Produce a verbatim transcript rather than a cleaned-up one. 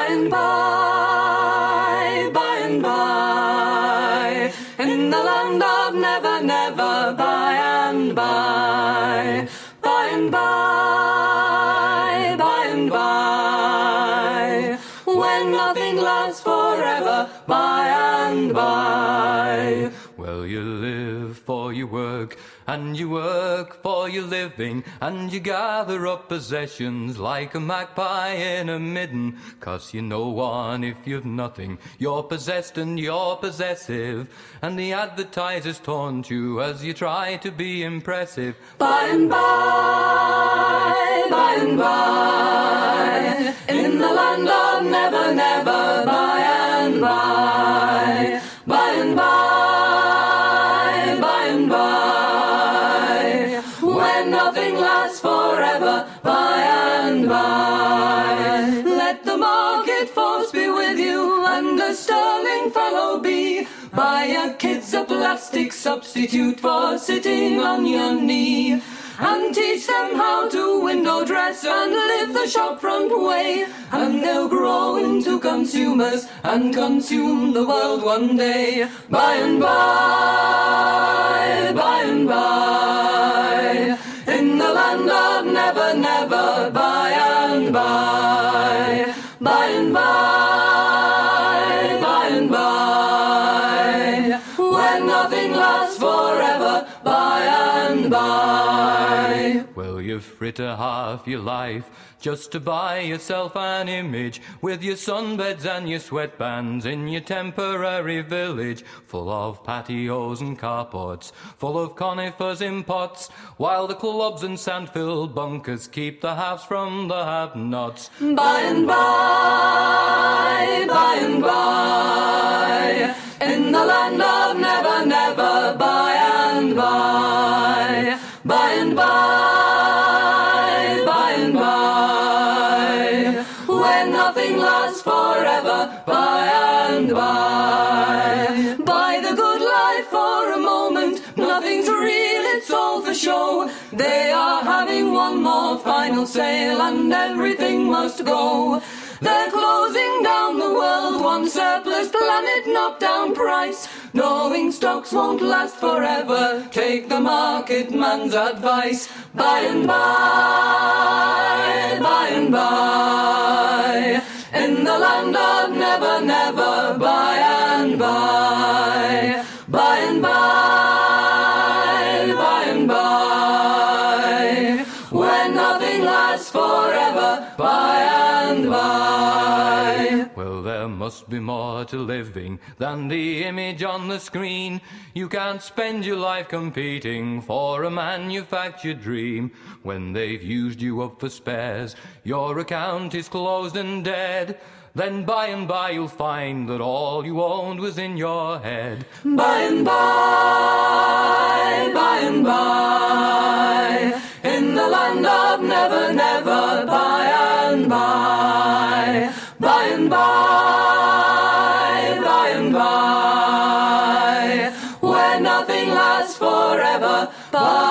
and by, by and by, in the land of never, never, by and by, by and by, by and by, when nothing lasts forever, by and by. Well, you live for your work, and you work for your living, and you gather up possessions like a magpie in a midden. 'Cause you know one if you've nothing, you're possessed and you're possessive, and the advertisers taunt you as you try to be impressive. By and by, by and by, in the land of never, never, by and by, by and by. Nothing lasts forever, by and by. Let the market force be with you, and a sterling fellow be. Buy your kids a plastic substitute for sitting on your knee, and teach them how to window dress and live the shopfront way, and they'll grow into consumers and consume the world one day. By and by, by and by, in the land of never, never, by and by, by and by, by and by, when nothing lasts forever, by and by. Well, you fritter half your life just to buy yourself an image, with your sunbeds and your sweatbands in your temporary village, full of patios and carports, full of conifers in pots, while the clubs and sand-filled bunkers keep the haves from the have-nots. By and by, by and by, in the land of never, never, by and by, by and by. Nothing lasts forever, by and by. Buy the good life for a moment, nothing's real, it's all for show. They are having one more final sale, and everything must go. They're closing down the world, one surplus planet, knock down price. Knowing stocks won't last forever, take the market man's advice. By and by, by and by, in the land of never, never, by and by, by and by, by and by, when nothing lasts forever, by and by. Well, there must be more to living than the image on the screen. You can't spend your life competing for a manufactured dream. When they've used you up for spares, your account is closed and dead. Then by and by you'll find that all you owned was in your head. By and by, by and by, in the land of never, never, by and by, by and by, by and by, where nothing lasts forever, by